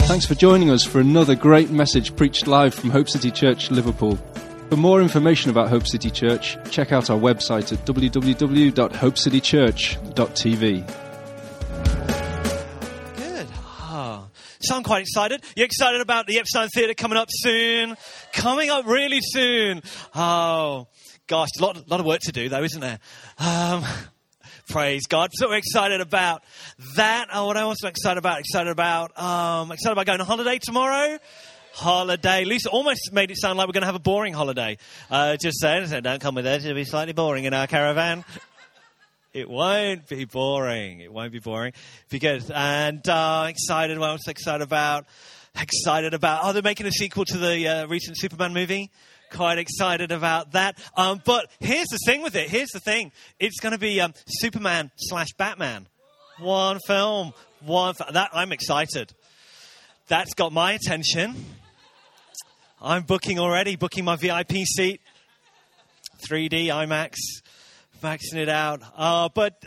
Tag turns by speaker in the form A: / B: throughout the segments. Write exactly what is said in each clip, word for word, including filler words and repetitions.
A: Thanks for joining us for another great message preached live from Hope City Church, Liverpool. For more information about Hope City Church, check out our website at w w w dot hope city church dot t v.
B: Good. Oh, so I'm quite excited. You excited about the Epstein Theatre coming up soon? Coming up really soon. Oh, gosh, a lot, lot of work to do though, isn't there? Um... Praise God. So we're excited about that. Oh, what else am I excited about? Excited about, um, excited about going on holiday tomorrow. Holiday. Lisa almost made it sound like we're going to have a boring holiday. Uh, just saying, so don't come with us. It'll be slightly boring in our caravan. It won't be boring. It won't be boring. Be good. And, uh, excited. What else excited about? Excited about, oh, they're making a sequel to the, uh, recent Superman movie. Quite excited about that. Um, but here's the thing with it. Here's the thing. It's going to be um, Superman slash Batman. One film. One. F- that I'm excited. That's got my attention. I'm booking already. Booking my V I P seat. three D IMAX. Maxing it out. Uh, but...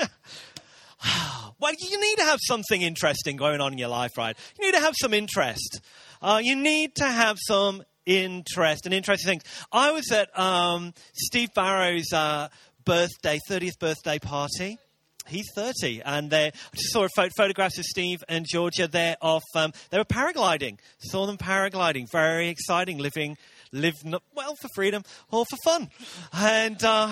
B: well, you need to have something interesting going on in your life, right? You need to have some interest. Uh, you need to have some interest and interesting things. I was at um, Steve Barrow's uh, birthday, thirtieth birthday party. He's thirty, and they, I just saw a pho- photographs of Steve and Georgia there off. Um, they were paragliding. Saw them paragliding. Very exciting. Living, live not, well for freedom or for fun, and uh,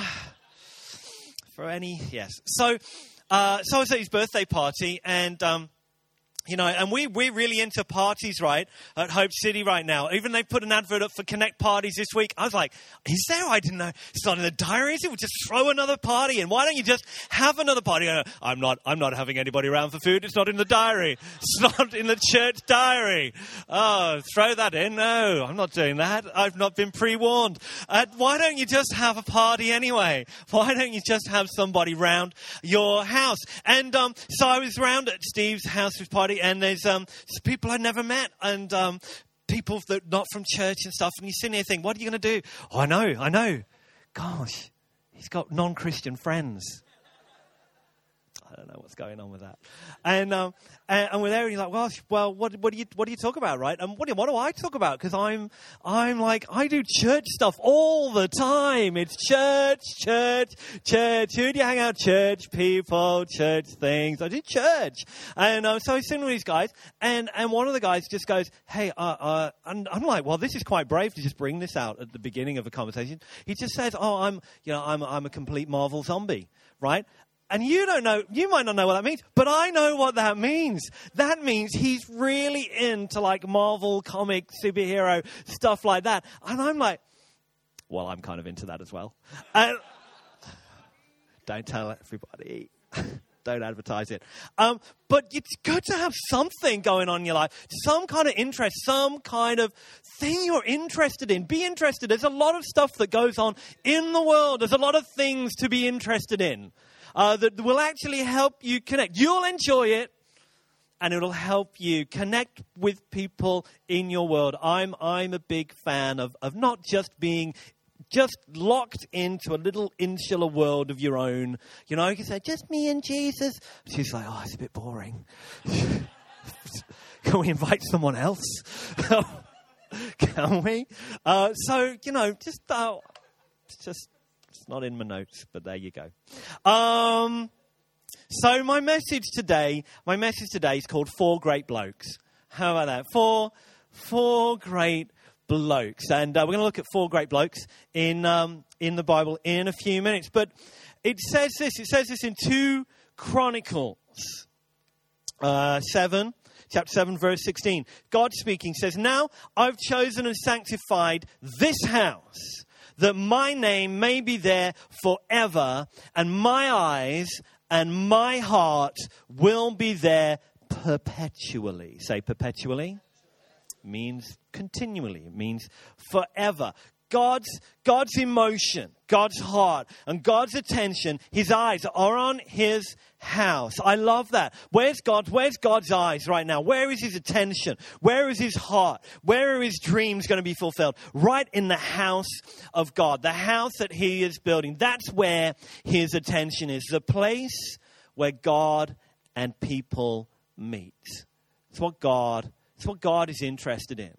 B: for any yes. So, uh, so I was at his birthday party, and. Um, You know, and we, we're really into parties, right, at Hope City right now. Even they put an advert up for Connect parties this week. I was like, is there? I didn't know. It's not in the diary, is it? We'll just throw another party in. Why don't you just have another party? Uh, I'm not I'm not having anybody around for food. It's not in the diary. It's not in the church diary. Oh, throw that in. No, I'm not doing that. I've not been pre-warned. Uh, why don't you just have a party anyway? Why don't you just have somebody round your house? And um, so I was round at Steve's house party. And there's um, people I never met and um, people that not from church and stuff. And you sit there and think, what are you going to do? Oh, I know, I know. Gosh, he's got non-Christian friends. I don't know what's going on with that. And um, and, and we're there, and you're like, well, well, what what do you what do you talk about, right? And what do what do I talk about? Because I'm I'm like I do church stuff all the time. It's church, church, church. Who do you hang out? Church people, church things. I do church, and um, so I was sitting with these guys, and and one of the guys just goes, hey, uh, uh, and I'm like, well, this is quite brave to just bring this out at the beginning of a conversation. He just says, oh, I'm you know I'm I'm a complete Marvel zombie, right? And you don't know, you might not know what that means, but I know what that means. That means he's really into like Marvel comic superhero stuff like that. And I'm like, well, I'm kind of into that as well. And don't tell everybody. Don't advertise it. Um, but it's good to have something going on in your life, some kind of interest, some kind of thing you're interested in. Be interested. There's a lot of stuff that goes on in the world. There's a lot of things to be interested in. Uh, that will actually help you connect. You'll enjoy it, and it'll help you connect with people in your world. I'm I'm a big fan of, of not just being just locked into a little insular world of your own. You know, you can say, just me and Jesus. She's like, oh, it's a bit boring. Can we invite someone else? Can we? Uh, so, you know, just, uh, just... It's not in my notes, but there you go. Um, so my message today, my message today is called Four Great Blokes. How about that? Four, four great blokes. And uh, we're going to look at four great blokes in um, in the Bible in a few minutes. But it says this, it says this in two Chronicles uh, seven, chapter seven, verse sixteen. God speaking says, now I've chosen and sanctified this house, that my name may be there forever, and my eyes and my heart will be there perpetually. Say perpetually. Means continually. It means forever. God's, God's emotion, God's heart, and God's attention, his eyes are on his house. I love that. Where's God? Where's God's eyes right now? Where is his attention? Where is his heart? Where are his dreams going to be fulfilled? Right in the house of God, the house that he is building. That's where his attention is, the place where God and people meet. It's what God It's what God is interested in.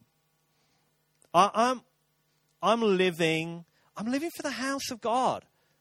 B: I, I'm, I'm living, I'm living for the house of God.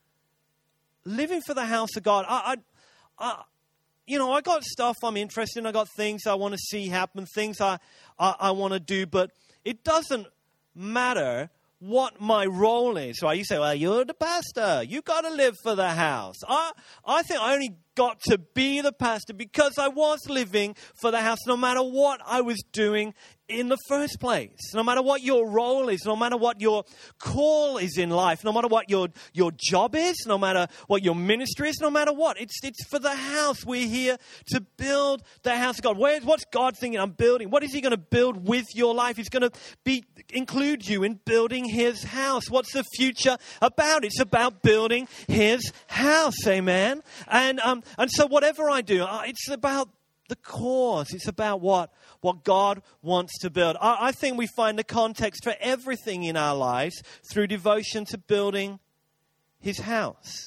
B: Living for the house of God. I, I, I you know, I got stuff I'm interested in. I got things I want to see happen, things I, I, I want to do, but it doesn't matter what my role is, right? You say, well, you're the pastor. You got to live for the house. I, I think I only got to be the pastor because I was living for the house, no matter what I was doing in the first place. No matter what your role is, no matter what your call is in life, no matter what your, your job is, no matter what your ministry is, no matter what. It's, it's for the house. We're here to build the house of God. Where, what's God thinking I'm building? What is he going to build with your life? He's going to be include you in building his house. What's the future about? It's about building his house. Amen. And um, and so whatever I do, uh, it's about the cause. It's about what, what God wants to build. I, I think we find the context for everything in our lives through devotion to building his house.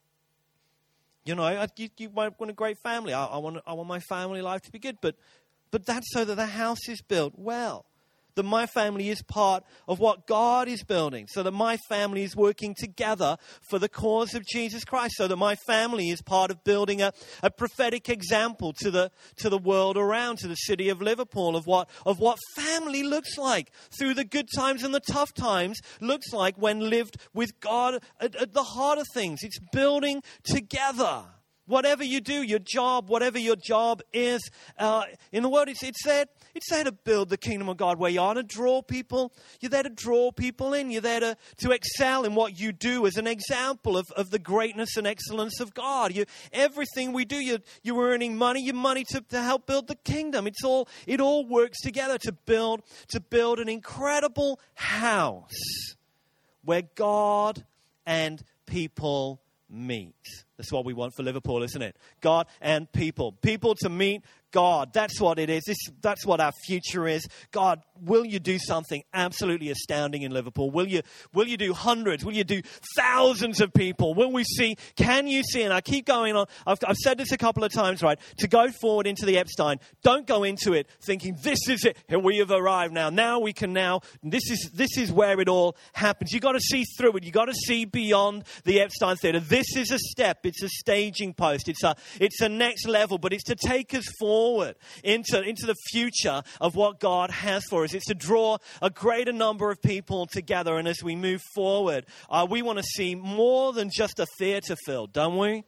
B: You know, I, you, you want a great family. I, I want I want my family life to be good, but but that's so that the house is built well. That my family is part of what God is building, so that my family is working together for the cause of Jesus Christ, so that my family is part of building a, a prophetic example to the to the world around, to the city of Liverpool, of what of what family looks like through the good times and the tough times, looks like when lived with God at, at the heart of things. It's building together. Whatever you do, your job, whatever your job is uh, in the world, it's, it's there. It's there to build the kingdom of God, where you are to draw people. You're there to draw people in. You're there to, to excel in what you do as an example of, of the greatness and excellence of God. You, everything we do, you're, you're earning money. Your money to, to help build the kingdom. It's all it all works together to build to build an incredible house where God and people meet. That's what we want for Liverpool, isn't it? God and people. People to meet God. That's what it is. This, that's what our future is. God, will you do something absolutely astounding in Liverpool? Will you, will you do hundreds? Will you do thousands of people? Will we see, can you see, and I keep going on, I've, I've said this a couple of times, right? To go forward into the Epstein, don't go into it thinking, this is it. Here we have arrived now. Now we can now, this is, this is where it all happens. You've got to see through it. You've got to see beyond the Epstein Theatre. This is a step. It's a staging post. It's a, it's a next level, but it's to take us forward. Forward into, into the future of what God has for us. It's to draw a greater number of people together. And as we move forward, uh, we want to see more than just a theatre filled, don't we?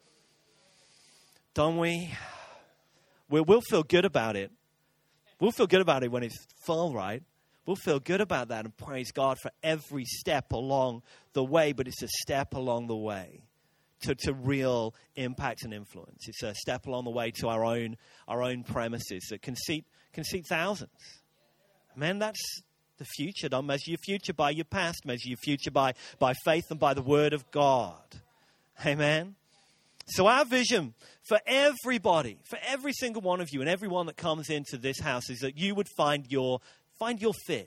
B: Don't we? We'll, we'll feel good about it. We'll feel good about it when it's full, right? We'll feel good about that and praise God for every step along the way, but it's a step along the way. To, to real impact and influence. It's a step along the way to our own our own premises that can seat can seat thousands. Man, that's the future. Don't measure your future by your past. Measure your future by, by faith and by the word of God. Amen. So our vision for everybody, for every single one of you and everyone that comes into this house is that you would find your find your fit.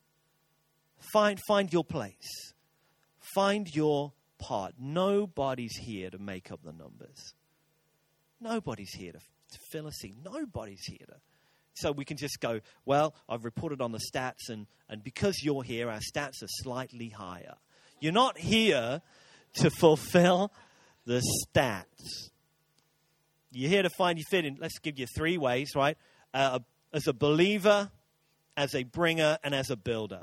B: Find find your place. Find your part. Nobody's here to make up the numbers. Nobody's here to, to fill a seat. Nobody's here to. So we can just go, well, I've reported on the stats, and, and because you're here, our stats are slightly higher. You're not here to fulfill the stats. You're here to find your fit in. Let's give you three ways, right? Uh, as a believer, as a bringer, and as a builder.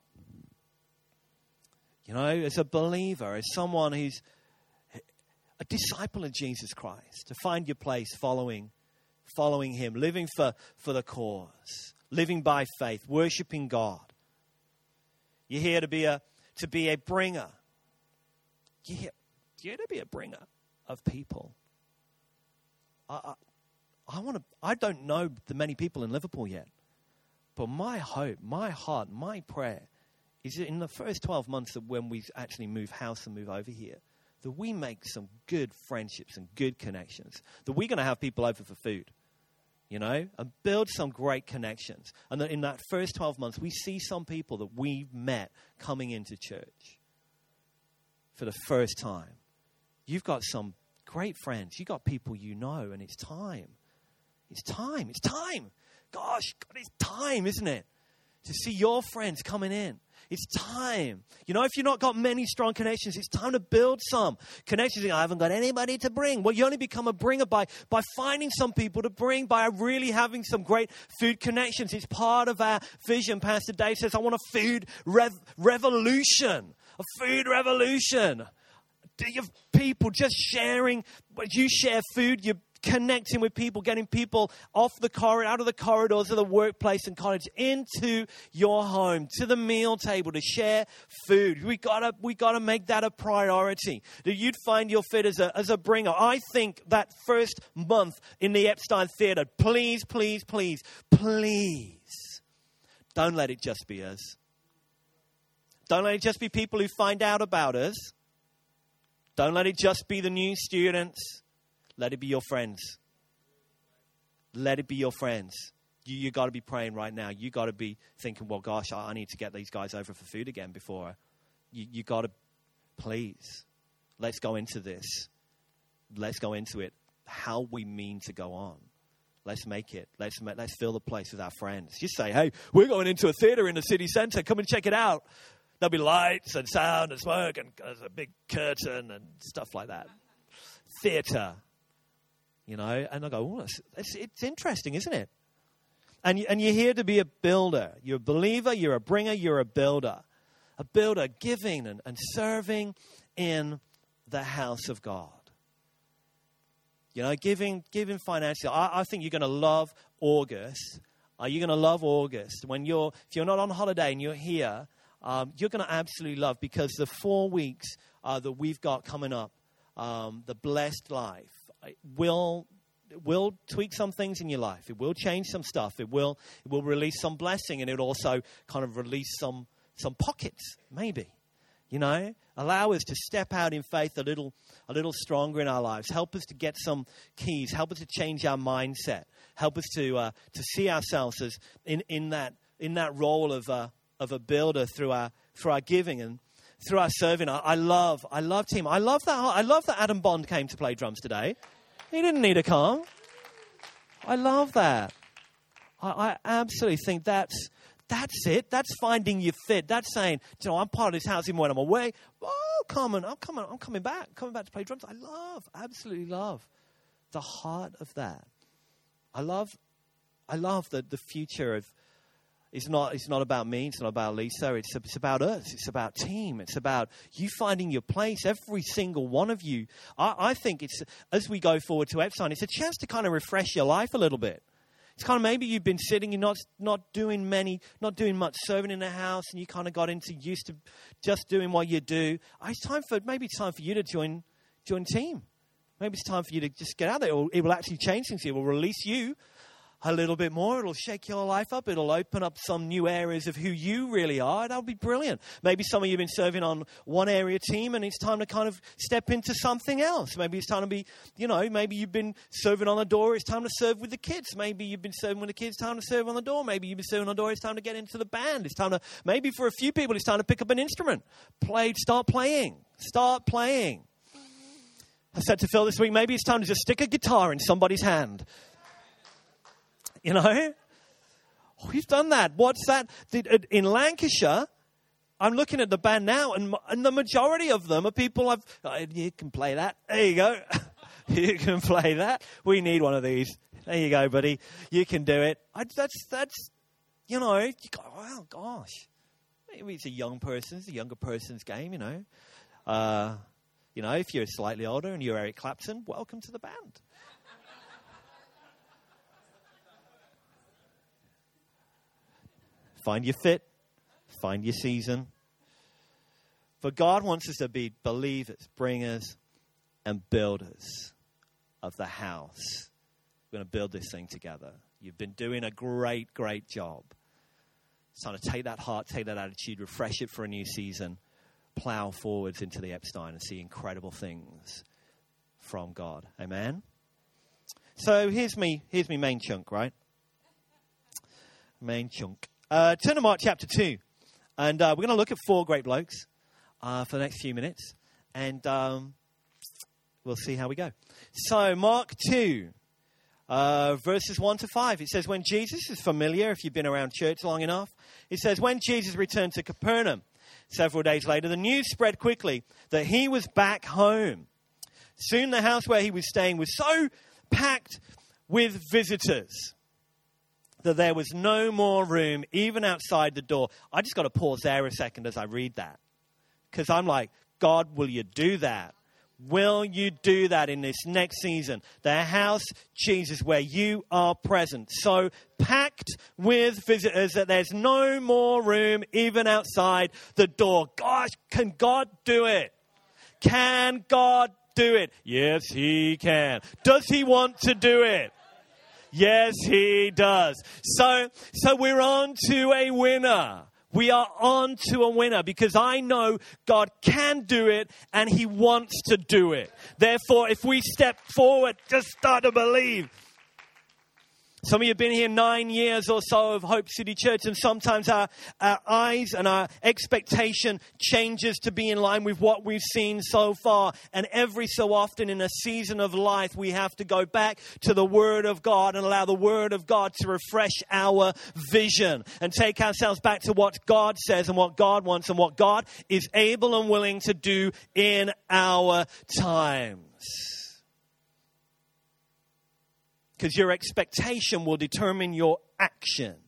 B: You know, as a believer, as someone who's a disciple of Jesus Christ, to find your place following, following him, living for, for the cause, living by faith, worshiping God. You're here to be a to be a bringer. You're here, you're here to be a bringer of people. I, I, I want to. I don't know the many people in Liverpool yet, but my hope, my heart, my prayer is in the first twelve months that when we actually move house and move over here, that we make some good friendships and good connections, that we're going to have people over for food, you know, and build some great connections. And that in that first twelve months, we see some people that we've met coming into church for the first time. You've got some great friends. You've got people you know, and it's time. It's time. It's time. gosh, God, it's time, isn't it? To see your friends coming in. It's time. You know, if you've not got many strong connections, it's time to build some connections. I haven't got anybody to bring. Well, you only become a bringer by, by finding some people to bring, by really having some great food connections. It's part of our vision. Pastor Dave says, I want a food rev- revolution, a food revolution. Do you have people just sharing, you share food, you're connecting with people, getting people off the corridor, out of the corridors of the workplace and college into your home, to the meal table to share food. We gotta, we gotta make that a priority. That you'd find your fit as a as a bringer. I think that first month in the Epstein Theatre, please, please, please, please, don't let it just be us. Don't let it just be people who find out about us. Don't let it just be the new students. Let it be your friends. Let it be your friends. You you got to be praying right now. You got to be thinking, well, gosh, I, I need to get these guys over for food again before. You you got to, please, let's go into this. Let's go into it. How we mean to go on. Let's make it. Let's make, let's fill the place with our friends. Just say, hey, we're going into a theater in the city center. Come and check it out. There'll be lights and sound and smoke and there's a big curtain and stuff like that. Theater. You know, and I go, oh, it's, it's, it's interesting, isn't it? And, you, and you're here to be a builder. You're a believer, you're a bringer, you're a builder. A builder giving and, and serving in the house of God. You know, giving giving financially. I, I think you're going to love August. Are you going to love August? When you're, if you're not on holiday and you're here, um, you're going to absolutely love, because the four weeks uh, that we've got coming up, um, the blessed life, it will it will tweak some things in your life. It will change some stuff. It will it will release some blessing, and it will also kind of release some some pockets, maybe. You know, allow us to step out in faith a little a little stronger in our lives. Help us to get some keys. Help us to change our mindset. Help us to uh, to see ourselves as in, in that in that role of a of a builder through our through our giving and through our serving. I, I love I love team. I love that I love that Adam Bond came to play drums today. He didn't need to come. I love that. I, I absolutely think that's that's it. That's finding your fit. That's saying, you know, I'm part of this house even when I'm away. Oh, come on, I'm coming, I'm coming back, coming back to play drums. I love, absolutely love the heart of that. I love, I love the the future of. It's not, it's not about me. It's not about Lisa. It's, it's about us. It's about team. It's about you finding your place. Every single one of you. I, I think it's, as we go forward to Epstein, it's a chance to kind of refresh your life a little bit. It's kind of maybe you've been sitting, you're not, not doing many, not doing much serving in the house, and you kind of got into used to just doing what you do. Oh, it's time for, maybe it's time for you to join, join team. Maybe it's time for you to just get out there. It will, it will actually change things. It will release you a little bit more. It'll shake your life up. It'll open up some new areas of who you really are. That'll be brilliant. Maybe some of you have been serving on one area team and it's time to kind of step into something else. Maybe it's time to be, you know, maybe you've been serving on the door. It's time to serve with the kids. Maybe you've been serving with the kids. Time to serve on the door. Maybe you've been serving on the door. It's time to get into the band. It's time to, maybe for a few people, it's time to pick up an instrument. Play, start playing. Start playing. I said to Phil this week, maybe it's time to just stick a guitar in somebody's hand. You know, oh, he's done that. What's that? In Lancashire, I'm looking at the band now, and, and the majority of them are people I've. Oh, you can play that. There you go. You can play that. We need one of these. There you go, buddy. You can do it. I, that's that's. You know, you go, wow, gosh. Maybe it's a young person's, a younger person's game. You know, uh, you know, if you're slightly older and you're Eric Clapton, welcome to the band. Find your fit. Find your season. But God wants us to be believers, bringers, and builders of the house. We're going to build this thing together. You've been doing a great, great job. It's time to take that heart, take that attitude, refresh it for a new season, plow forwards into the Epstein and see incredible things from God. Amen? So here's me, here's me main chunk, right? Main chunk. Uh, turn to Mark chapter two, and uh, we're going to look at four great blokes uh, for the next few minutes, and um, we'll see how we go. So, Mark two, Uh, verses one to five, it says, when Jesus is familiar, if you've been around church long enough, it says, when Jesus returned to Capernaum, several days later, the news spread quickly that he was back home. Soon the house where he was staying was so packed with visitors that there was no more room, even outside the door. I just got to pause there a second as I read that. Because I'm like, God, will you do that? Will you do that in this next season? The house, Jesus, where you are present. So packed with visitors that there's no more room even outside the door. Gosh, can God do it? Can God do it? Yes, he can. Does he want to do it? Yes, he does. So, so we're on to a winner. We are on to a winner because I know God can do it and he wants to do it. Therefore, if we step forward, just start to believe. Some of you have been here nine years or so of Hope City Church, and sometimes our, our eyes and our expectation changes to be in line with what we've seen so far. And every so often in a season of life, we have to go back to the Word of God and allow the Word of God to refresh our vision and take ourselves back to what God says and what God wants and what God is able and willing to do in our times. Because your expectation will determine your action.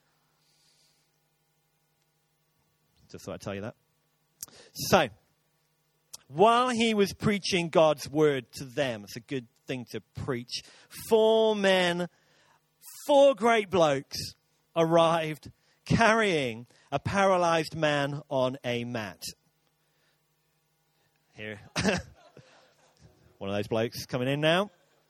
B: Just thought I'd tell you that. So, while he was preaching God's word to them, it's a good thing to preach, four men, four great blokes arrived carrying a paralyzed man on a mat. Here. One of those blokes coming in now.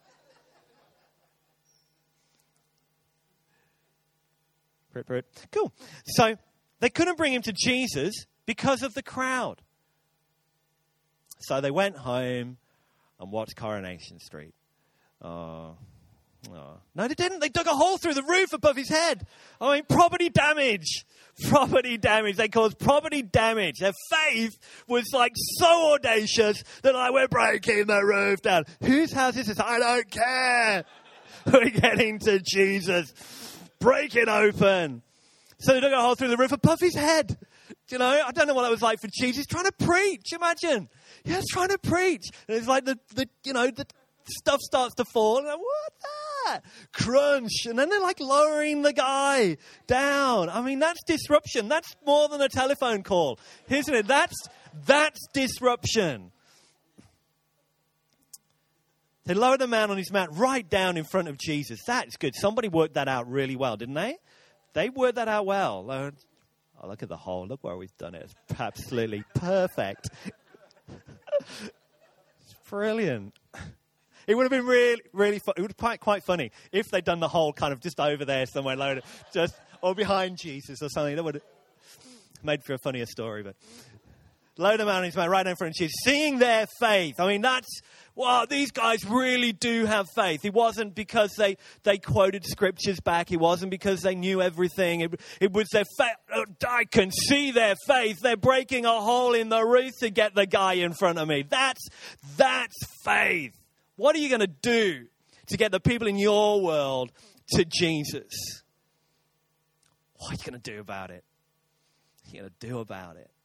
B: Cool. So they couldn't bring him to Jesus because of the crowd. So they went home and watched Coronation Street. Oh, oh. No, they didn't. They dug a hole through the roof above his head. I mean, property damage. Property damage. They caused property damage. Their faith was like so audacious that like, we're breaking the roof down. Whose house is this? I don't care. We're getting to Jesus. Break it open. So they dug a hole through the roof above his head. You know, I don't know what that was like for Jesus. Trying to preach, imagine. Yeah, trying to preach. And it's like the, the you know, the stuff starts to fall. And like, what that? Crunch. And then they're like lowering the guy down. I mean, that's disruption. That's more than a telephone call, isn't it? That's, that's disruption. They lowered the man on his mat right down in front of Jesus. That's good. Somebody worked that out really well, didn't they? They worked that out well. Oh, look at the hole. Look where we've done it. It's absolutely perfect. It's brilliant. It would have been really, really fun. It would have been quite, quite funny if they'd done the hole kind of just over there somewhere, loaded, just or behind Jesus or something. That would have made for a funnier story, but load him out on his man right in front of Jesus, seeing their faith. I mean, that's, wow, these guys really do have faith. It wasn't because they, they quoted scriptures back. It wasn't because they knew everything. It, it was their faith. I can see their faith. They're breaking a hole in the roof to get the guy in front of me. That's, that's faith. What are you going to do to get the people in your world to Jesus? What are you going to do about it? What are you going to do about it?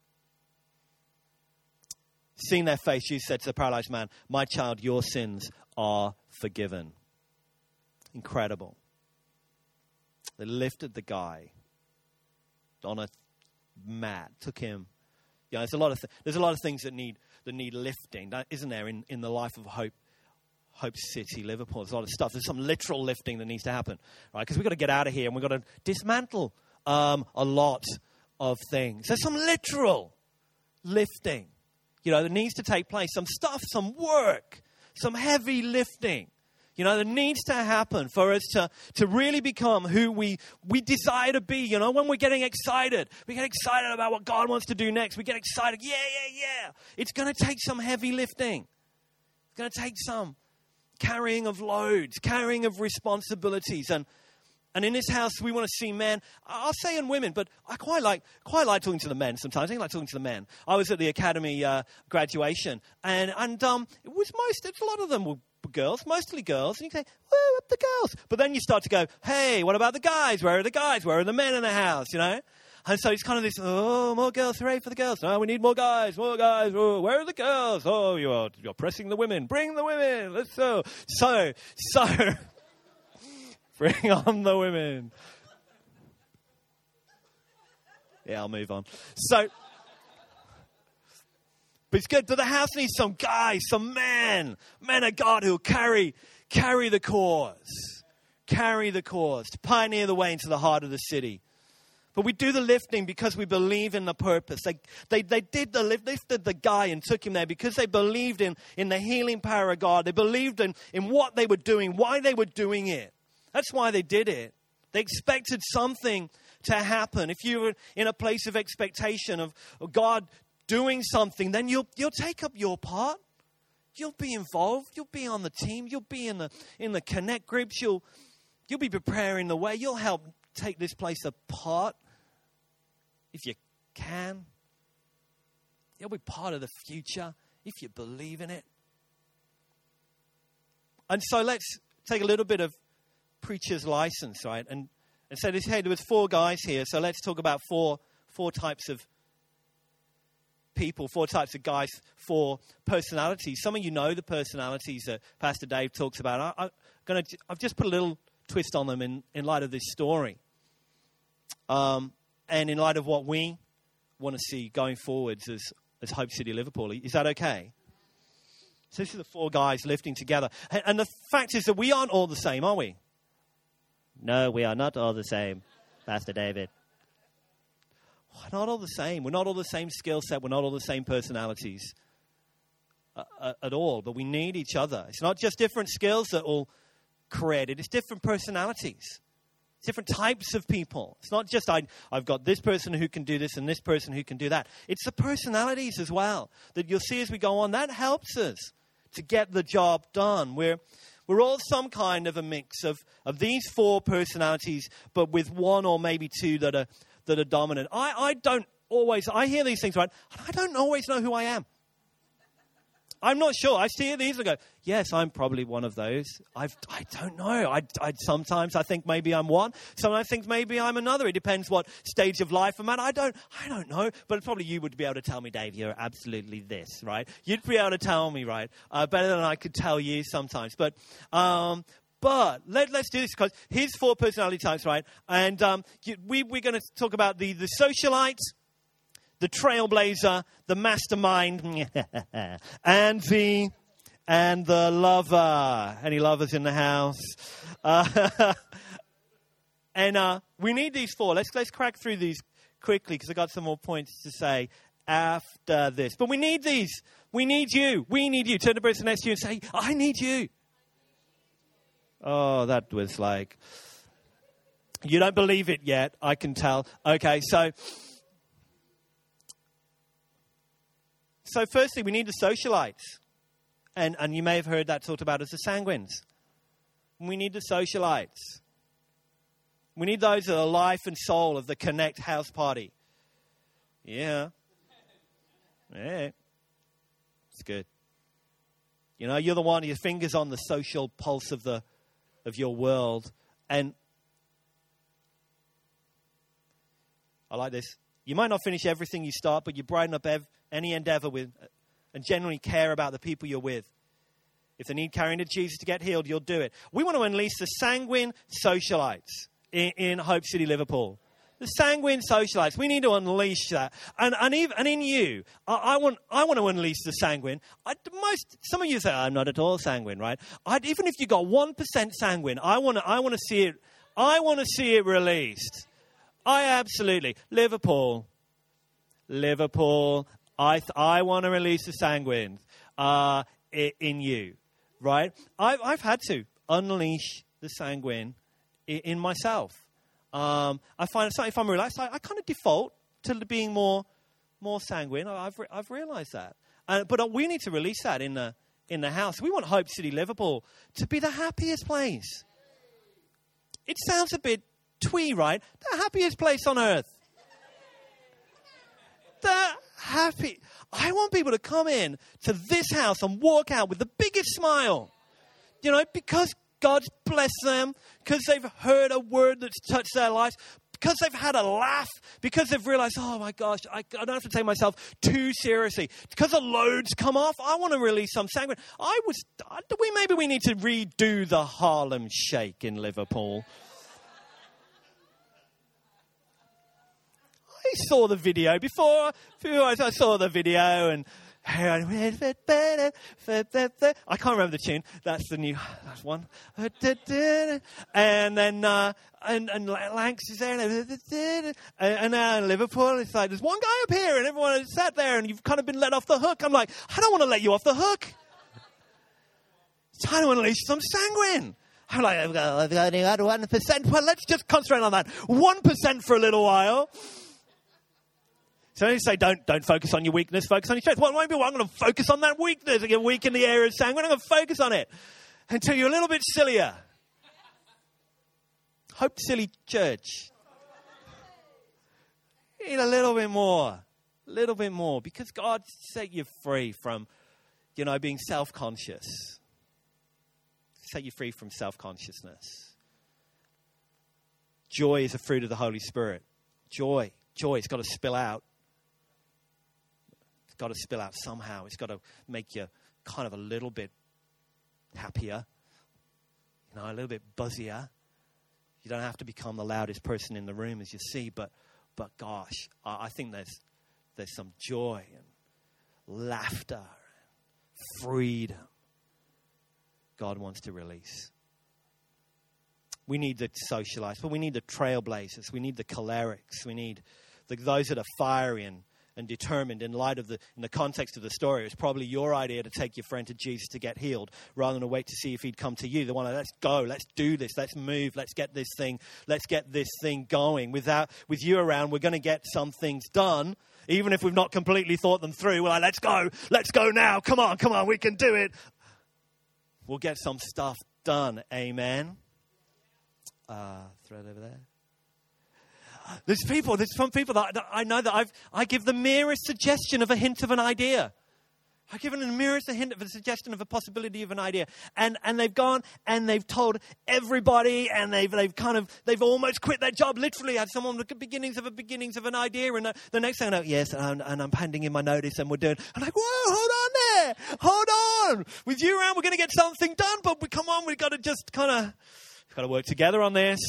B: Seeing their face, Jesus said to the paralyzed man, my child, your sins are forgiven. Incredible. They lifted the guy on a mat, took him. You know, there's a lot of th- there's a lot of things that need that need lifting, isn't there, in, in the life of Hope Hope City, Liverpool. There's a lot of stuff. There's some literal lifting that needs to happen, right? Because we've got to get out of here and we've got to dismantle um, a lot of things. There's some literal lifting. You know, that needs to take place. Some stuff, some work, some heavy lifting. You know, that needs to happen for us to, to really become who we, we desire to be. You know, when we're getting excited, we get excited about what God wants to do next. We get excited. Yeah, yeah, yeah. It's going to take some heavy lifting. It's going to take some carrying of loads, carrying of responsibilities. And And in this house, we want to see men. I'll say and women, but I quite like quite like talking to the men sometimes. I like talking to the men. I was at the academy uh, graduation, and and um, it was most. A lot of them were of girls, mostly girls, and you say, woo, up the girls. But then you start to go, hey, what about the guys? Where are the guys? Where are the men in the house, you know? And so it's kind of this, oh, more girls, hooray for the girls. No, we need more guys, more guys. Oh, where are the girls? Oh, you're, you're pressing the women. Bring the women. Let's go. So, so, bring on the women. Yeah, I'll move on. So, but it's good. But the house needs some guys, some men, men of God who will carry, carry the cause, carry the cause, to pioneer the way into the heart of the city. But we do the lifting because we believe in the purpose. They, they, they did the lift, lifted the guy and took him there because they believed in, in the healing power of God. They believed in, in what they were doing, why they were doing it. That's why they did it. They expected something to happen. If you were in a place of expectation of, of God doing something, then you'll you'll take up your part. You'll be involved. You'll be on the team. You'll be in the in the connect groups. You'll you'll be preparing the way. You'll help take this place apart. If you can, you'll be part of the future if you believe in it. And so let's take a little bit of preacher's license, right? And and say this. Hey, there was four guys here, so let's talk about four four types of people, four types of guys, four personalities. Some of you know the personalities that Pastor Dave talks about. I, I'm gonna. I've just put a little twist on them in, in light of this story. Um. And in light of what we want to see going forwards as, as Hope City Liverpool. Is that okay? So this is the four guys lifting together. And, and the fact is that we aren't all the same, are we?
C: No, we are not all the same, Pastor David.
B: We're not all the same. We're not all the same skill set. We're not all the same personalities uh, uh, at all. But we need each other. It's not just different skills that all created. It's different personalities. Different types of people. It's not just I, I've got this person who can do this and this person who can do that. It's the personalities as well that you'll see as we go on. That helps us to get the job done. We're, we're all some kind of a mix of, of these four personalities, but with one or maybe two that are that are dominant. I, I don't always, I hear these things, right? And I don't always know who I am. I'm not sure. I see these and go, yes, I'm probably one of those. I've, I don't know. I, I sometimes I think maybe I'm one. Sometimes I think maybe I'm another. It depends what stage of life I'm at. I don't, I don't know. But probably you would be able to tell me, Dave, you're absolutely this, right? You'd be able to tell me, right? Uh, better than I could tell you sometimes. But, um, but let, let's do this because here's four personality types, right? And um, you, we, we're going to talk about the, the socialite, the trailblazer, the mastermind, and the and the lover. Any lovers in the house? Uh, and uh, we need these four. Let's let's crack through these quickly because I got some more points to say after this. But we need these. We need you. We need you. Turn to the person next to you and say, "I need you." Oh, that was like you don't believe it yet. I can tell. Okay, so. So firstly, we need the socialites. And, and you may have heard that talked about as the sanguines. We need the socialites. We need those that are the life and soul of the Connect house party. Yeah. Yeah. It's good. You know, you're the one, your finger's on the social pulse of the of your world. And I like this. You might not finish everything you start, but you brighten up ev- any endeavor with and genuinely care about the people you're with. If they need carrying to Jesus to get healed, you'll do it. We want to unleash the sanguine socialites in, in Hope City, Liverpool. The sanguine socialites. We need to unleash that. And and, even, and in you, I, I want I want to unleash the sanguine. I, most Some of you say, I'm not at all sanguine, right? I'd, even if you got one percent sanguine, I want to I want to see it. I want to see it released. I absolutely. Liverpool. Liverpool. I th- I want to release the sanguine uh, in you, right? I've, I've had to unleash the sanguine in, in myself. Um, I find if I'm relaxed, I, I kind of default to being more more sanguine. I've re- I've realised that. Uh, but we need to release that in the in the house. We want Hope City Liverpool to be the happiest place. It sounds a bit twee, right? The happiest place on earth. The happy. I want people to come in to this house and walk out with the biggest smile. you know, because God's blessed them, because they've heard a word that's touched their lives, because they've had a laugh, because they've realized, oh my gosh, I, I don't have to take myself too seriously. Because the loads come off, I want to release some sanguine. I was, we maybe we need to redo the Harlem Shake in Liverpool. I saw the video before, I saw the video and I can't remember the tune. That's the new, that's one. And then, uh, and, and Lanx is there. And, and now in Liverpool, it's like, there's one guy up here and everyone is sat there and you've kind of been let off the hook. I'm like, I don't want to let you off the hook. I don't want to release some sanguine. I'm like, I've only got one percent. Well, let's just concentrate on that. one percent for a little while. So I say, don't don't focus on your weakness, focus on your strength. Well, maybe well, I'm going to focus on that weakness. I get weak in the area of sanguine. I'm going to focus on it until you're a little bit sillier. Hope Silly Church. You need a little bit more, a little bit more, because God set you free from, you know, being self-conscious. Set you free from self-consciousness. Joy is a fruit of the Holy Spirit. Joy, joy, it's got to spill out. Got to spill out somehow. It's got to make you kind of a little bit happier, you know, a little bit buzzier. You don't have to become the loudest person in the room, as you see, but but gosh, I, I think there's there's some joy and laughter and freedom God wants to release. We need the socialites, but we need the trailblazers. We need the cholerics. We need the, those that are fiery and and determined in light of the, in the context of the story. It's probably your idea to take your friend to Jesus to get healed rather than to wait to see if he'd come to you. They want to, let's go, let's do this, let's move, let's get this thing, let's get this thing going. Without, with you around, we're going to get some things done, even if we've not completely thought them through. We're like, let's go, let's go now, come on, come on, we can do it. We'll get some stuff done, amen. Uh, thread over there. There's people, there's some people that I know that I've, I give the merest suggestion of a hint of an idea. I've given the merest a hint of a suggestion of a possibility of an idea. And, and they've gone and they've told everybody and they've, they've kind of, they've almost quit their job. Literally had someone look at beginnings of a beginnings of an idea. And the, the next thing I know, yes, and, and I'm handing in my notice and we're doing, I'm like, whoa, hold on there. Hold on. With you around, we're going to get something done. But we come on, we've got to just kind of, we've got to work together on this.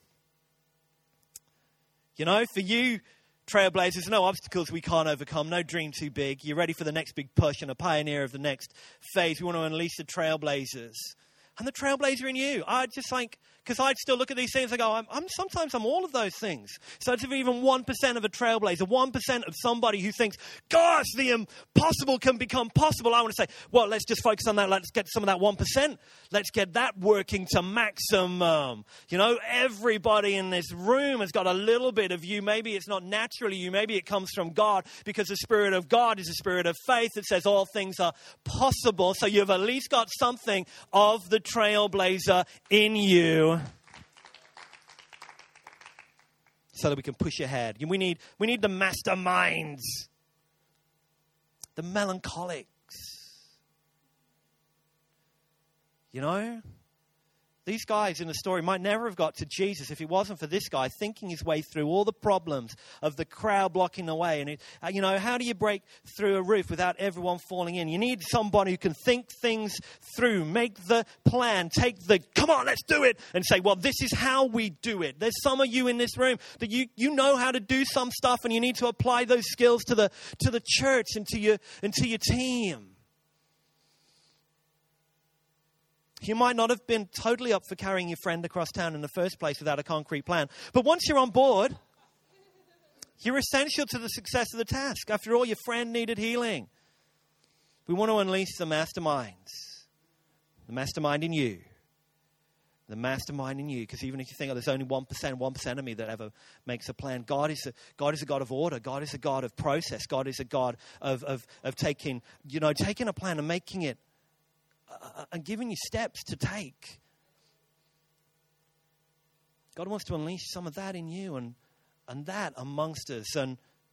B: You know, for you, trailblazers, no obstacles we can't overcome, no dream too big. You're ready for the next big push and a pioneer of the next phase. We want to unleash the trailblazers. And the trailblazer in you. I just like, because I'd still look at these things and go, I'm, I'm sometimes I'm all of those things. So it's even one percent of a trailblazer, one percent of somebody who thinks, gosh, the impossible can become possible. I want to say, well, let's just focus on that. Let's get some of that one percent. Let's get that working to maximum. You know, everybody in this room has got a little bit of you. Maybe it's not naturally you. Maybe it comes from God, because the Spirit of God is a spirit of faith that says all things are possible. So you've at least got something of the trailblazer in you, so that we can push ahead. We need, we need the masterminds, the melancholics. You know, these guys in the story might never have got to Jesus if it wasn't for this guy thinking his way through all the problems of the crowd blocking the way. And, it, you know, how do you break through a roof without everyone falling in? You need somebody who can think things through, make the plan, take the, come on, let's do it, and say, well, this is how we do it. There's some of you in this room that you, you know how to do some stuff, and you need to apply those skills to the, to the church and to your, and to your team. You might not have been totally up for carrying your friend across town in the first place without a concrete plan. But once you're on board, you're essential to the success of the task. After all, your friend needed healing. We want to unleash the masterminds. The mastermind in you. The mastermind in you. Because even if you think, oh, there's only one percent, one percent of me that ever makes a plan. God is a, God is a God of order. God is a God of process. God is a God of, of, of taking, you know, taking a plan and making it, Uh, and giving you steps to take. God wants to unleash some of that in you and and that amongst us. And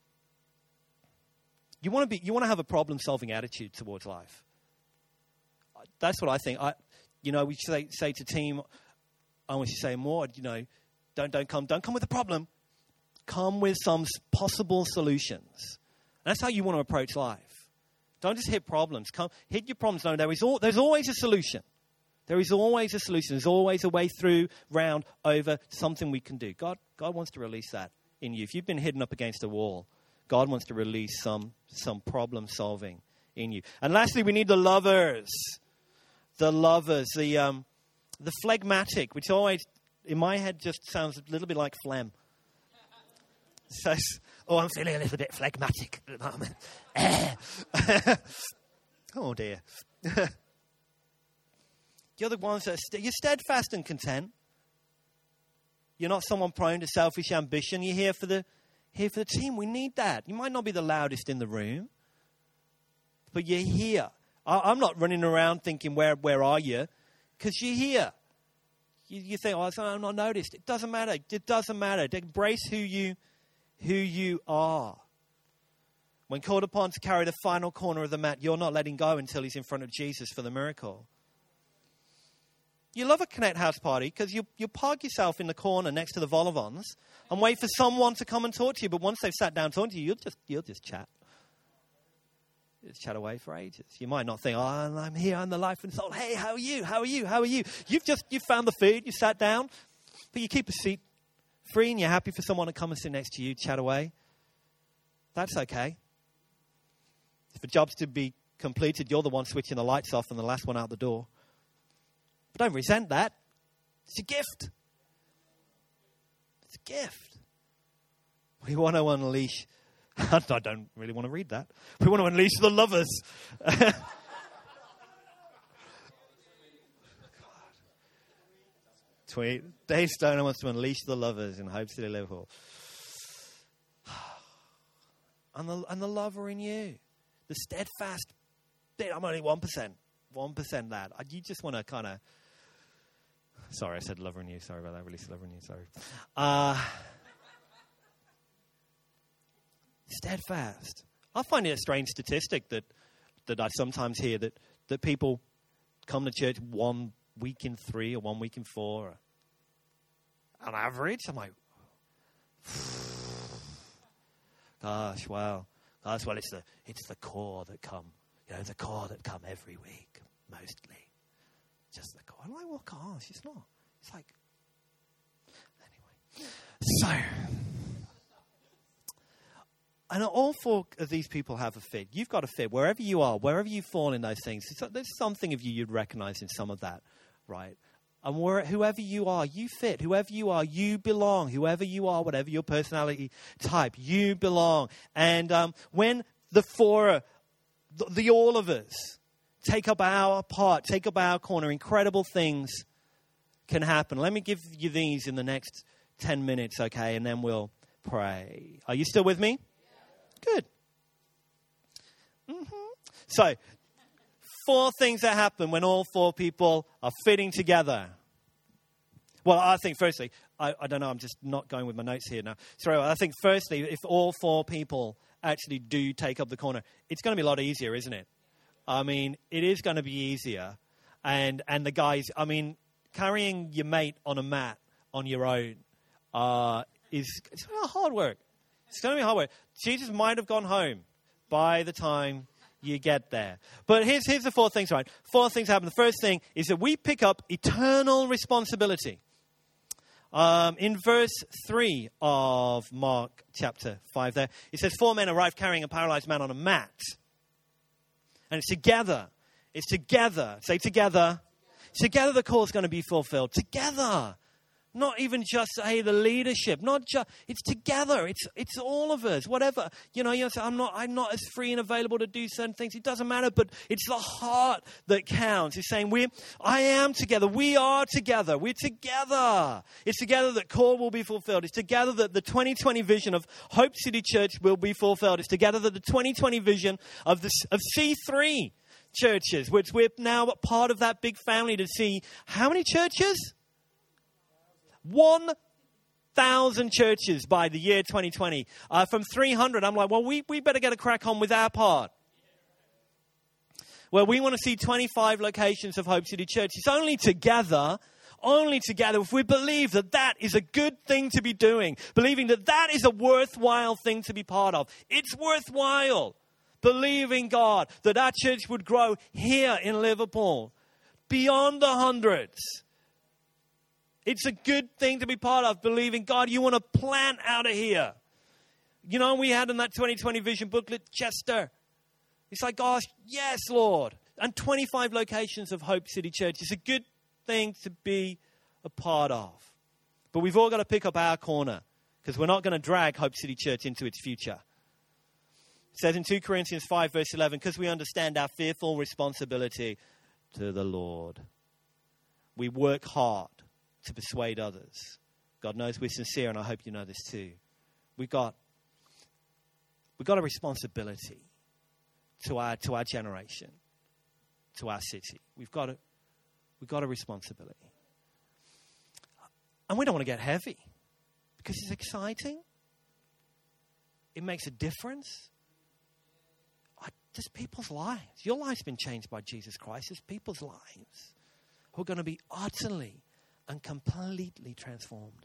B: you want to be you want to have a problem-solving attitude towards life. That's what I think. I, You know, we say, say to team, I want you to say more, you know, don't, don't come, don't come with a problem. Come with some possible solutions. And that's how you want to approach life. Don't just hit problems. Come, hit your problems. No, there is all, there's always a solution. There is always a solution. There's always a way through, round, over, something we can do. God, God wants to release that in you. If you've been hidden up against a wall, God wants to release some, some problem solving in you. And lastly, we need the lovers. The lovers, the um, the phlegmatic, which always, in my head, just sounds a little bit like phlegm. So, oh, I'm feeling a little bit phlegmatic at the moment. Oh, dear. You're the ones that are st- you're steadfast and content. You're not someone prone to selfish ambition. You're here for the here for the team. We need that. You might not be the loudest in the room, but you're here. I'm not running around thinking, where where are you? Because you're here. You, you think, oh, I'm not noticed. It doesn't matter. It doesn't matter. Embrace who you, who you are. When called upon to carry the final corner of the mat, you're not letting go until he's in front of Jesus for the miracle. You love a Connect House party because you, you park yourself in the corner next to the Volivons and wait for someone to come and talk to you. But once they've sat down talking to you, you'll just, you'll just chat. Just chat away for ages. You might not think, oh, I'm here, I'm the life and soul. Hey, how are you? How are you? How are you? You've just, you found the food, you sat down, but you keep a seat free and you're happy for someone to come and sit next to you, chat away. That's okay. If a job's to be completed, you're the one switching the lights off and the last one out the door. But don't resent that. It's a gift. It's a gift. We want to unleash. I don't really want to read that. We want to unleash the lovers. Tweet. Dave Stoner wants to unleash the lovers in Hope City, Liverpool. And the, and the lover in you. The steadfast bit. I'm only one percent. one percent that. You just want to kind of... Sorry, I said lover in you. Sorry about that. Release the lover in you. Sorry. Uh... Steadfast. I find it a strange statistic that that I sometimes hear that, that people come to church one week in three or one week in four. On average, I'm like, gosh, wow. Gosh, well, it's the it's the core that come. You know, the core that come every week, mostly. Just the core. I'm like, well, gosh, it's not. It's like, anyway. So... And all four of these people have a fit. You've got a fit. Wherever you are, wherever you fall in those things, there's something of you you'd recognize in some of that, right? And where, whoever you are, you fit. Whoever you are, you belong. Whoever you are, whatever your personality type, you belong. And um, when the four, the, the all of us, take up our part, take up our corner, incredible things can happen. Let me give you these in the next ten minutes, okay? And then we'll pray. Are you still with me? Good. Mm-hmm. So, four things that happen when all four people are fitting together. Well, I think firstly, I, I don't know, I'm just not going with my notes here now. Sorry, I think firstly, if all four people actually do take up the corner, it's going to be a lot easier, isn't it? I mean, it is going to be easier. And and the guys, I mean, carrying your mate on a mat on your own uh, is it's hard work. It's going to be hard work. Jesus might have gone home by the time you get there. But here's, here's the four things, right? Four things happen. The first thing is that we pick up eternal responsibility. Um, in verse three of Mark chapter five there, it says, four men arrived carrying a paralyzed man on a mat. And it's together. It's together. Say together. Together the call is going to be fulfilled. Together. Not even just, hey, the leadership. Not just, it's together. It's it's all of us. Whatever. You know, you say, I'm not I'm not as free and available to do certain things. It doesn't matter, but it's the heart that counts. It's saying, we I am together. We are together. We're together. It's together that call will be fulfilled. It's together that the twenty twenty vision of Hope City Church will be fulfilled. It's together that the twenty twenty vision of the of C three churches, which we're now part of that big family to see how many churches? one thousand churches by the year twenty twenty. Uh, from three hundred, I'm like, well, we, we better get a crack on with our part. where we want to see twenty-five locations of Hope City Church. It's only together, only together, if we believe that that is a good thing to be doing, believing that that is a worthwhile thing to be part of. It's worthwhile believing God that our church would grow here in Liverpool beyond the hundreds. It's a good thing to be part of, believing, God, you want to plant out of here. You know, we had in that twenty twenty vision booklet, Chester. It's like, gosh, yes, Lord. And twenty-five locations of Hope City Church is a good thing to be a part of. But we've all got to pick up our corner, because we're not going to drag Hope City Church into its future. It says in two Corinthians five, verse eleven, because we understand our fearful responsibility to the Lord, we work hard to persuade others. God knows we're sincere, and I hope you know this too. We've got, we've got a responsibility to our to our generation, to our city. We've got a, we've got a responsibility. And we don't want to get heavy, because it's exciting. It makes a difference. I, there's people's lives. Your life's been changed by Jesus Christ. There's people's lives who are going to be utterly and completely transformed.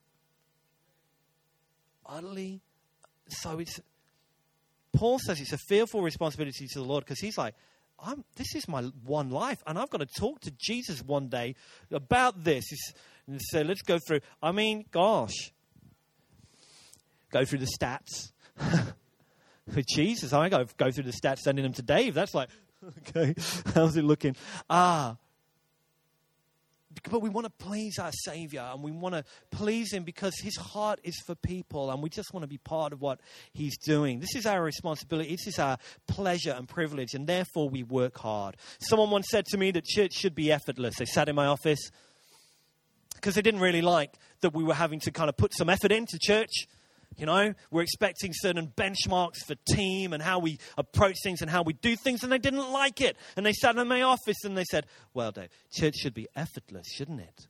B: Utterly. So it's, Paul says it's a fearful responsibility to the Lord, because he's like, I'm, this is my one life, and I've got to talk to Jesus one day about this. It's, and so let's go through. I mean, gosh. Go through the stats. With Jesus, I go go through the stats, sending them to Dave. That's like, okay, how's it looking? Ah. But we want to please our Savior, and we want to please Him because His heart is for people, and we just want to be part of what He's doing. This is our responsibility. This is our pleasure and privilege, and therefore we work hard. Someone once said to me that church should be effortless. They sat in my office because they didn't really like that we were having to kind of put some effort into church. You know, we're expecting certain benchmarks for team and how we approach things and how we do things, and they didn't like it. And they sat in my office and they said, well, Dave, church should be effortless, shouldn't it?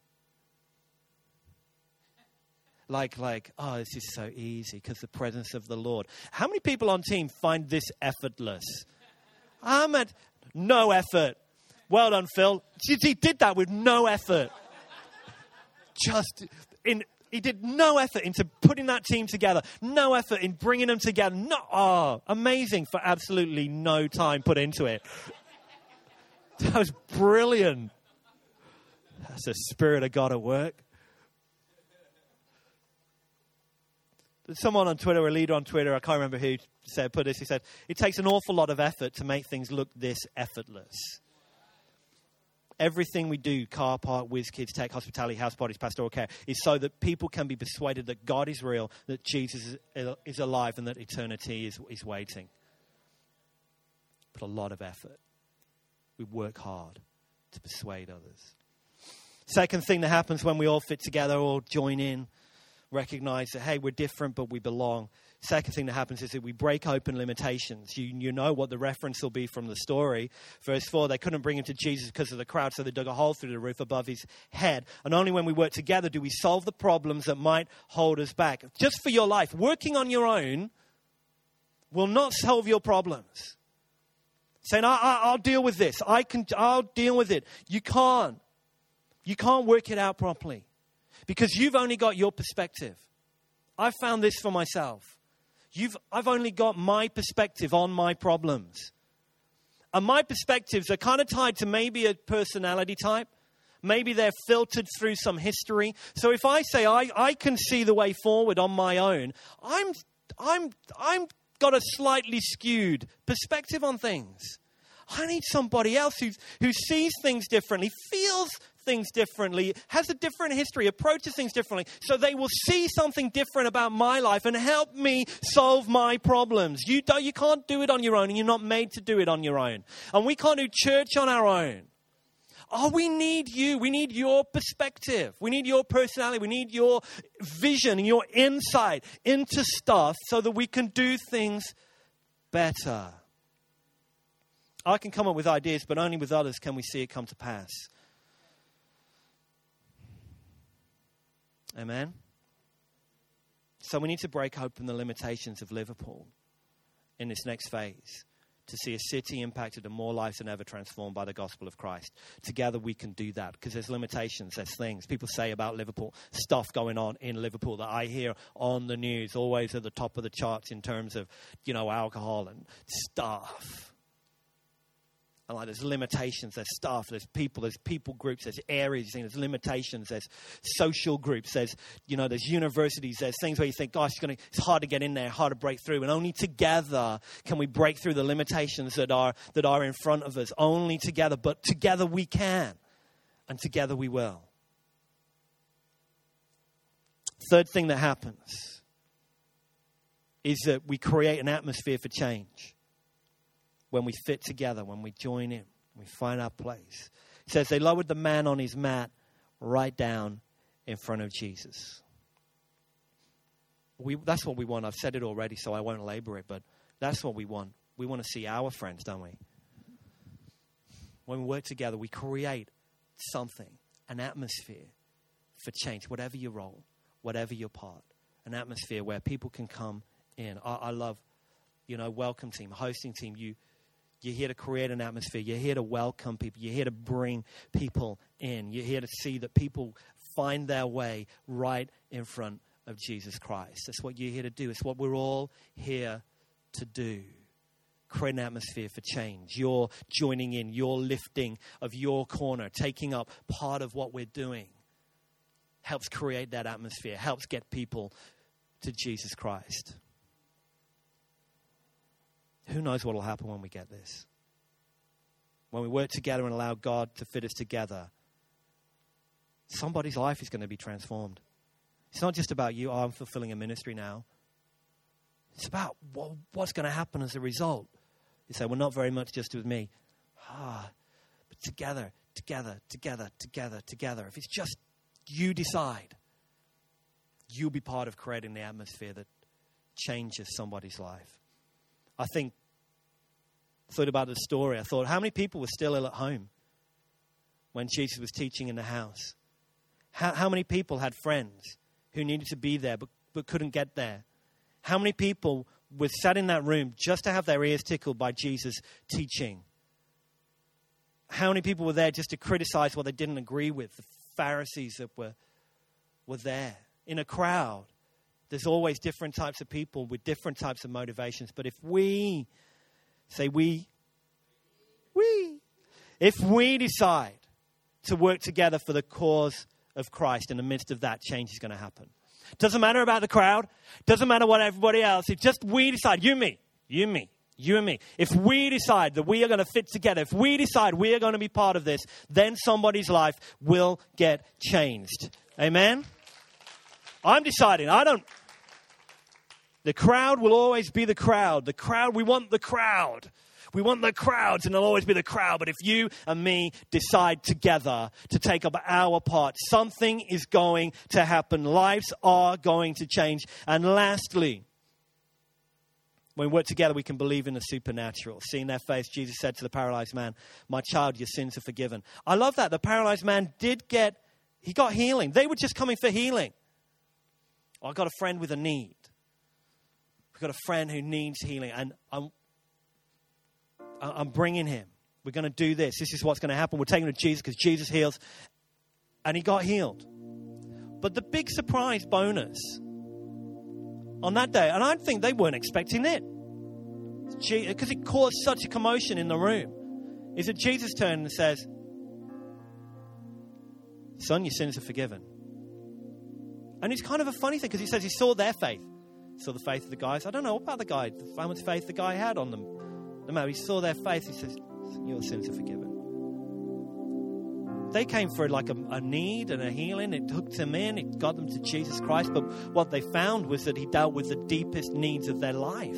B: Like, like, oh, this is so easy because the presence of the Lord. How many people on team find this effortless? I'm at no effort. Well done, Phil. He did that with no effort. Just in... He did no effort into putting that team together. No effort in bringing them together. No, oh, amazing for absolutely no time put into it. That was brilliant. That's the Spirit of God at work. There's someone on Twitter, a leader on Twitter, I can't remember who said, put this. He said, it takes an awful lot of effort to make things look this effortless. Everything we do, car park, whiz kids, tech, hospitality, house parties, pastoral care, is so that people can be persuaded that God is real, that Jesus is, is alive, and that eternity is, is waiting. But a lot of effort. We work hard to persuade others. Second thing that happens when we all fit together, all join in, recognize that, hey, we're different, but we belong. Second thing that happens is that we break open limitations. You, you know what the reference will be from the story. Verse four, they couldn't bring him to Jesus because of the crowd, so they dug a hole through the roof above his head. And only when we work together do we solve the problems that might hold us back. Just for your life, working on your own will not solve your problems. Saying, I, I, I'll deal with this. I can, I'll deal with it. You can't. You can't work it out properly because you've only got your perspective. I found this for myself. You've, I've only got my perspective on my problems. And my perspectives are kind of tied to maybe a personality type. Maybe they're filtered through some history. So if I say I, I can see the way forward on my own, I'm I'm I'm got a slightly skewed perspective on things. I need somebody else who who sees things differently, feels things differently, has a different history, approaches things differently, so they will see something different about my life and help me solve my problems. You don't, you can't do it on your own, and you're not made to do it on your own. And we can't do church on our own. Oh, we need you. We need your perspective. We need your personality. We need your vision and your insight into stuff so that we can do things better. I can come up with ideas, but only with others can we see it come to pass. Amen? So we need to break open the limitations of Liverpool in this next phase. to see a city impacted and more lives than ever transformed by the gospel of Christ. Together we can do that because there's limitations, there's things. People say about Liverpool, stuff going on in Liverpool that I hear on the news, always at the top of the charts in terms of, you know, alcohol and stuff. And like there's limitations, there's stuff, there's people, there's people groups, there's areas, there's limitations, there's social groups, there's, you know, there's universities, there's things where you think, gosh, it's, gonna, it's hard to get in there, hard to break through. And only together can we break through the limitations that are that are in front of us. Only together, but together we can. And together we will. Third thing that happens is that we create an atmosphere for change. When we fit together, when we join in, we find our place. It says they lowered the man on his mat right down in front of Jesus. We, that's what we want. I've said it already, so I won't labor it, but that's what we want. We want to see our friends, don't we? When we work together, we create something, an atmosphere for change, whatever your role, whatever your part, an atmosphere where people can come in. I, I love, you know, welcome team, hosting team. You, You're here to create an atmosphere. You're here to welcome people. You're here to bring people in. You're here to see that people find their way right in front of Jesus Christ. That's what you're here to do. It's what we're all here to do. Create an atmosphere for change. You're joining in. You're lifting of your corner, taking up part of what we're doing. Helps create that atmosphere. Helps get people to Jesus Christ. Who knows what will happen when we get this? When we work together and allow God to fit us together, somebody's life is going to be transformed. It's not just about you, oh, I'm fulfilling a ministry now. It's about what, what's going to happen as a result. You say, well, not very much just with me. Ah, but together, together, together, together, together. If it's just you decide, you'll be part of creating the atmosphere that changes somebody's life. I think, thought about the story. I thought, how many people were still ill at home when Jesus was teaching in the house? How, how many people had friends who needed to be there but, but couldn't get there? How many people were sat in that room just to have their ears tickled by Jesus teaching? How many people were there just to criticize what they didn't agree with? The Pharisees that were, were there in a crowd. There's always different types of people with different types of motivations. But if we, say we, we, if we decide to work together for the cause of Christ, in the midst of that, change is going to happen. Doesn't matter about the crowd. Doesn't matter what everybody else. It's just we decide, you and me, you and me, you and me. If we decide that we are going to fit together, if we decide we are going to be part of this, then somebody's life will get changed. Amen? I'm deciding. I don't. The crowd will always be the crowd. The crowd, we want the crowd. We want the crowds, and there'll always be the crowd. But if you and me decide together to take up our part, something is going to happen. Lives are going to change. And lastly, when we work together, we can believe in the supernatural. Seeing their faith, Jesus said to the paralyzed man, my child, your sins are forgiven. I love that. The paralyzed man did get, he got healing. They were just coming for healing. Oh, I got a friend with a need. We've got a friend who needs healing, and I'm, I'm bringing him. We're going to do this. This is what's going to happen. We're taking him to Jesus because Jesus heals, and he got healed. But the big surprise bonus on that day, and I think they weren't expecting it, because it caused such a commotion in the room, is that Jesus turned and says, son, your sins are forgiven. And it's kind of a funny thing because he says he saw their faith. Saw the faith of the guys. I don't know about the guy, how much faith the guy had on them. No matter, he saw their faith. He says, your sins are forgiven. They came for like a, a need and a healing. It hooked them in. It got them to Jesus Christ. But what they found was that he dealt with the deepest needs of their life.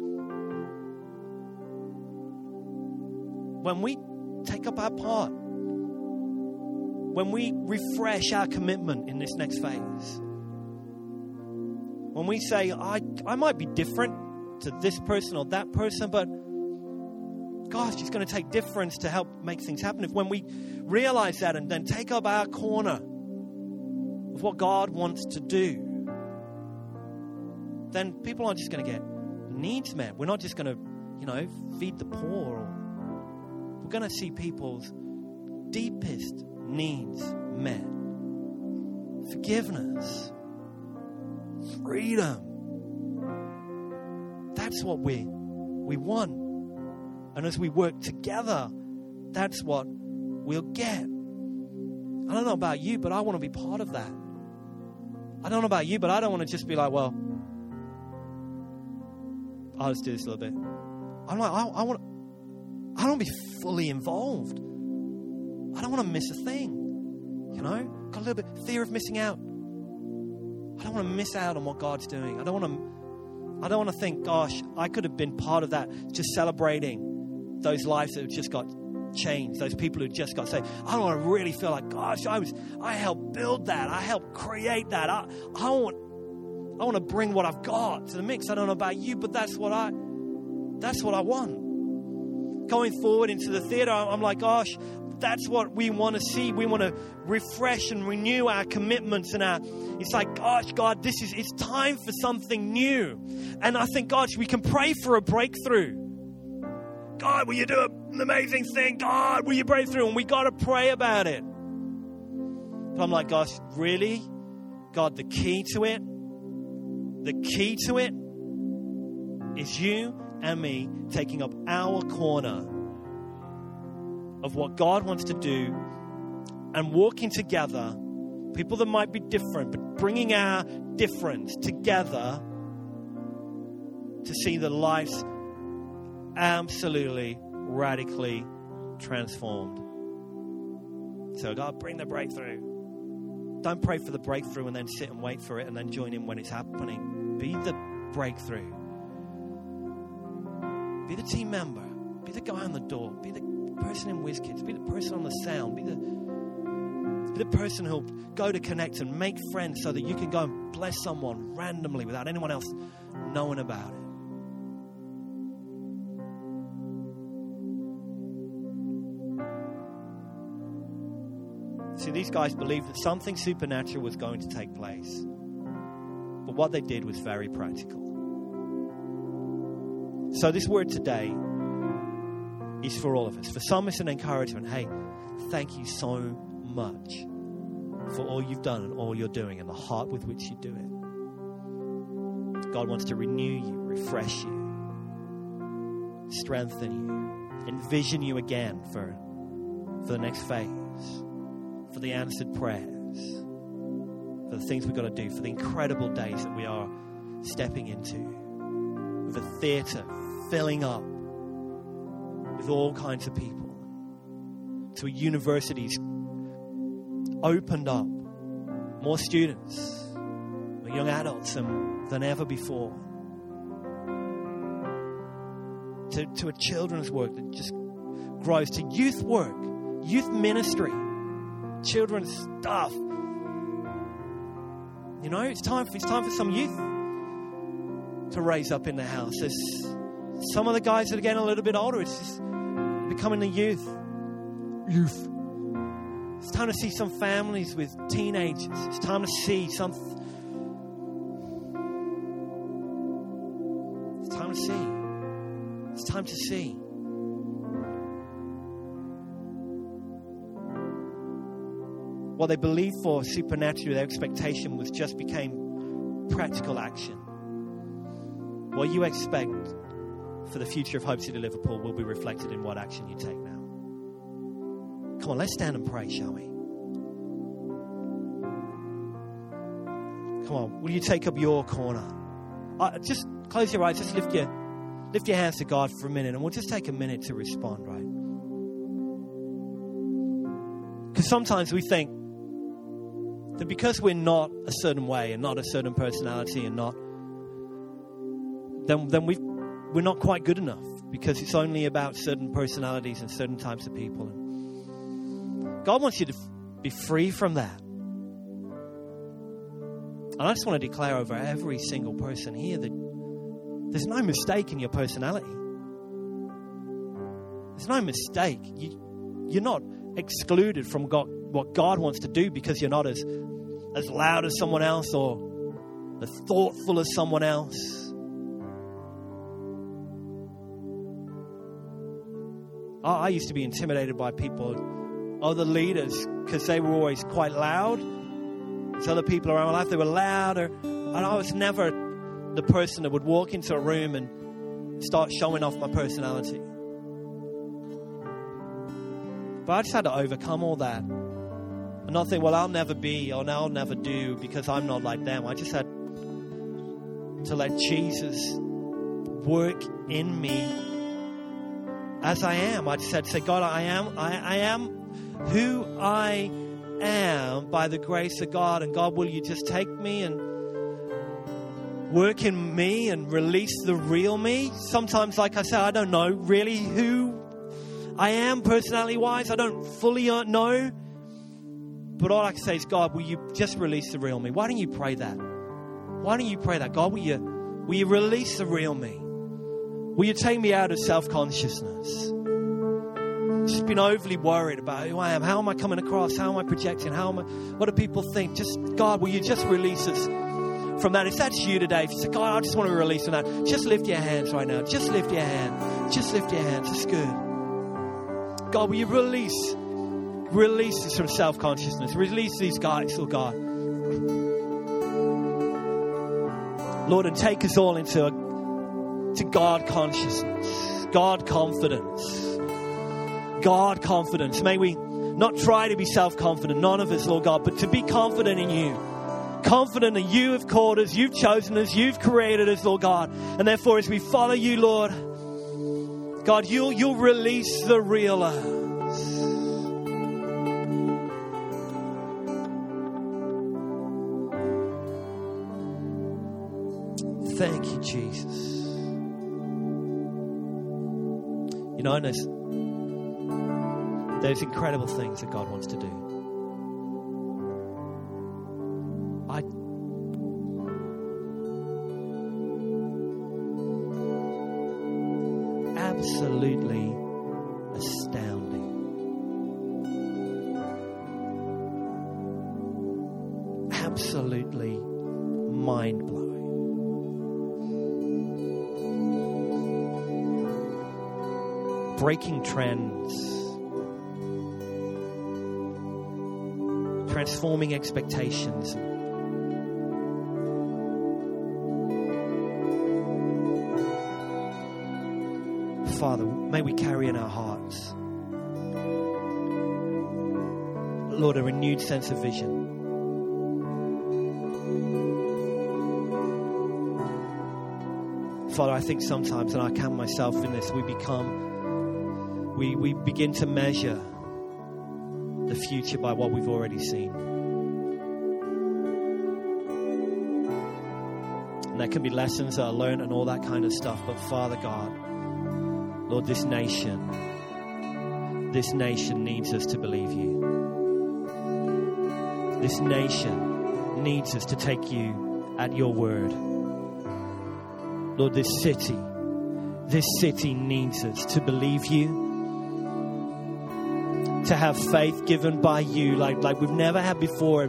B: When we take up our part, when we refresh our commitment in this next phase, when we say, I, I might be different to this person or that person, but gosh, it's going to take difference to help make things happen. If when we realize that and then take up our corner of what God wants to do, then people aren't just going to get needs met. We're not just going to you know, feed the poor. Or we're going to see people's deepest needs met. Forgiveness. Freedom. That's what we, we want. And as we work together, that's what we'll get. I don't know about you, but I want to be part of that. I don't know about you, but I don't want to just be like, well, I'll just do this a little bit. I'm like, I, I want, I don't want to be fully involved. I don't want to miss a thing. You know, got a little bit of fear of missing out. I don't want to miss out on what God's doing. I don't want to, I don't want to think, gosh, I could have been part of that, just celebrating those lives that have just got changed, those people who just got saved. I don't want to really feel like, gosh, I was, I helped build that. I helped create that. I, I want, I want to bring what I've got to the mix. I don't know about you, but that's what I, that's what I want. Going forward into the theater, I'm like, gosh, that's what we want to see. We want to refresh and renew our commitments and our, it's like, gosh, God, this is, it's time for something new. And I think, gosh, we can pray for a breakthrough. God, will you do an amazing thing? God, will you break through? And we got to pray about it. But I'm like, gosh, really? God, the key to it, the key to it is you and me taking up our corner of what God wants to do and walking together, people that might be different, but bringing our difference together to see the lives absolutely, radically transformed. So God, bring the breakthrough. Don't pray for the breakthrough and then sit and wait for it and then join in when it's happening. Be the breakthrough. Be the team member. Be the guy on the door. Be the person in WizKids. Be the person on the sound. Be the, be the person who'll go to connect and make friends so that you can go and bless someone randomly without anyone else knowing about it. See, these guys believed that something supernatural was going to take place. But what they did was very practical. So this word today is for all of us. For some, it's an encouragement. Hey, thank you so much for all you've done and all you're doing and the heart with which you do it. God wants to renew you, refresh you, strengthen you, envision you again for, for the next phase. For the answered prayers, for the things we've got to do, for the incredible days that we are stepping into, with a theatre filling up with all kinds of people, to universities opened up, more students, more young adults than, than ever before, to, to a children's work that just grows, to youth work, youth ministry, children's stuff. You know, it's time for, it's time for some youth to raise up in the house. There's some of the guys that are getting a little bit older. It's just becoming the youth. Youth. It's time to see some families with teenagers. It's time to see some. It's time to see. It's time to see. What they believed for supernaturally, their expectation was just became practical action. What you expect for the future of Hope City Liverpool will be reflected in what action you take now. Come on, let's stand and pray, shall we? Come on, will you take up your corner? Uh, just close your eyes, just lift your, lift your hands to God for a minute, and we'll just take a minute to respond, right? Because sometimes we think that because we're not a certain way and not a certain personality and not, then then we we're not quite good enough because it's only about certain personalities and certain types of people. And God wants you to be free from that. And I just want to declare over every single person here that there's no mistake in your personality. There's no mistake. You, you're not excluded from God, what God wants to do because you're not as as loud as someone else or as thoughtful as someone else. I, I used to be intimidated by people, other leaders, because they were always quite loud. There's other people around my life, they were louder. And I was never the person that would walk into a room and start showing off my personality. But I just had to overcome all that. And not think, well, I'll never be or I'll never do because I'm not like them. I just had to let Jesus work in me as I am. I just had to say, God, I am, I, I am who I am by the grace of God. And God, will you just take me and work in me and release the real me? Sometimes, like I said, I don't know really who I am personality-wise. I don't fully know. But all I can say is, God, will you just release the real me? Why don't you pray that? Why don't you pray that? God, will you, will you release the real me? Will you take me out of self-consciousness? Just been overly worried about who I am. How am I coming across? How am I projecting? How am I, what do people think? Just, God, will you just release us from that? If that's you today, if you say, God, I just want to release from that, just lift your hands right now. Just lift your hand. Just lift your hands. It's good. God, will you release, release us from self-consciousness. Release these guys, oh God. Lord, and take us all into a, to God consciousness, God confidence, God confidence. May we not try to be self-confident, none of us, Lord God, but to be confident in you. Confident that you have called us, you've chosen us, you've created us, Lord God. And therefore, as we follow you, Lord, God, you'll, you'll release the real us. Thank you, Jesus. You know, and there's, there's incredible things that God wants to do. I absolutely astounding. Absolutely mind-blowing. Breaking trends. Transforming expectations. Father, may we carry in our hearts, Lord, a renewed sense of vision. Father, I think sometimes, and I count myself in this, we become, we, we begin to measure the future by what we've already seen. And there can be lessons that are learned and all that kind of stuff, but Father God, Lord, this nation, this nation needs us to believe you. This nation needs us to take you at your word. Lord, this city, this city needs us to believe you, to have faith given by you like, like we've never had before.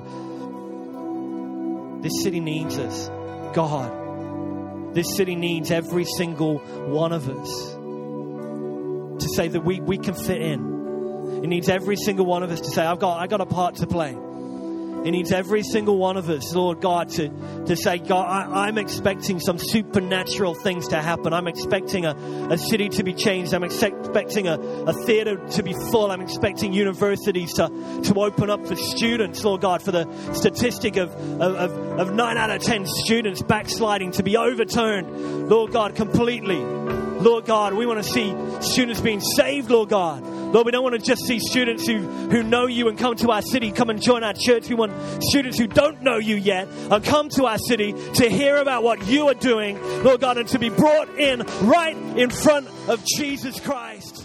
B: This city needs us, God. This city needs every single one of us to say that we, we can fit in. It needs every single one of us to say, I've got, I've got a part to play. It needs every single one of us, Lord God, to, to say, God, I, I'm expecting some supernatural things to happen. I'm expecting a, a city to be changed. I'm expecting a, a theater to be full. I'm expecting universities to, to open up for students, Lord God, for the statistic of, of, of nine out of ten students backsliding to be overturned, Lord God, completely. Lord God, we want to see students being saved, Lord God. Lord, we don't want to just see students who, who know you and come to our city, come and join our church. We want students who don't know you yet and come to our city to hear about what you are doing, Lord God, and to be brought in right in front of Jesus Christ.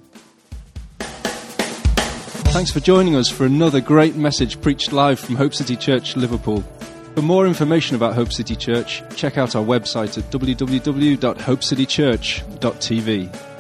A: Thanks for joining us for another great message preached live from Hope City Church, Liverpool. For more information about Hope City Church, check out our website at w w w dot hope city church dot t v.